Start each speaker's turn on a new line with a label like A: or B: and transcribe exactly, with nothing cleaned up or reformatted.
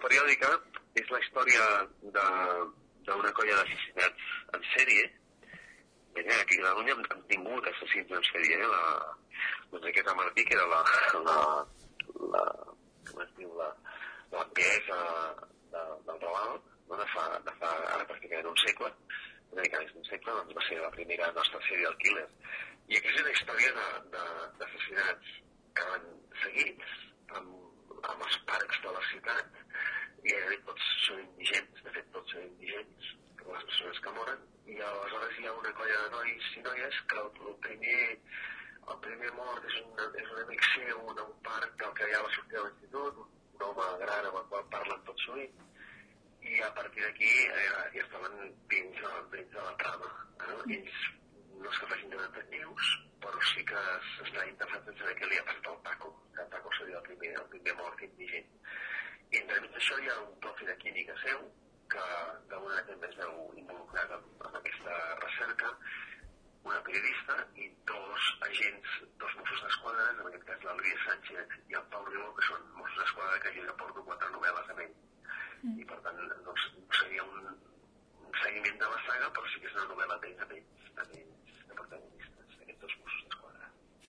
A: periòdica és la història d'una colla d'assassinats en sèrie. Bé, aquí a Catalunya hem, hem tingut assassins en sèrie, eh? La, doncs aquesta Martí, que era la, la, la, com es diu, la, l'empresa de, del Raval, no? de, fa, de fa ara pràcticament un segle, una mica més d'un segle, doncs va ser la primera nostra serial killer. I aquesta és una història d'assassinats que van seguits amb, amb els parcs de la ciutat, i gairebé tots són indigents, de fet tots són indigents, les persones que moren, i aleshores hi ha una colla de nois i noies que el, el primer el primer mort és un, és un amic seu en un parc del que hi ha a la sortida de l'institut, un home gran amb el qual parlen tot sovint, i a partir d'aquí eh, ja estaven dins, dins de la trama. Eh? Ells no és que facin de detectius, però sí que s'està interessat en saber què li ha passat al Paco, que el Paco seria el primer, el primer mort indigent. I entremig d'això hi ha un profe de química seu, que d'alguna manera també es veu involucrat en, en aquesta recerca, una periodista i dos agents, dos Mossos d'Esquadra, en aquest cas l'Alvia Sánchez i el Pau Ribó, que són Mossos d'Esquadra que jo ja porto quatre novel·les amb ell. Mm. I per tant no seria un, un seguiment de la saga, però sí que és una novel·la d'ells, d'ells, de protagonistes, aquests dos Mossos d'Esquadra.